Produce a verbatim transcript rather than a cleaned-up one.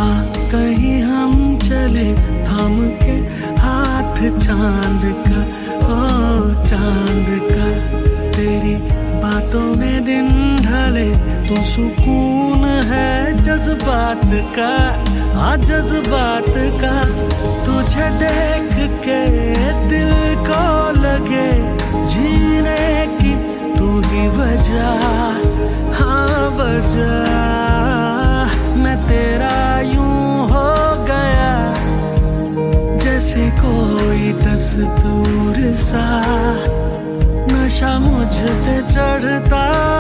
हाँ कहीं हम चले थाम के हाथ चांद का, ओ चांद का। तेरी बातों में दिन ढले तो सुकून है जज्बात का, हाँ जज्बात का। तुझे देख के दिल को लगे जीने की तू ही वजह, हाँ वजह। मैं तेरा यूं हो गया जैसे कोई दस्तूर सा, नशा मुझ पे चढ़ता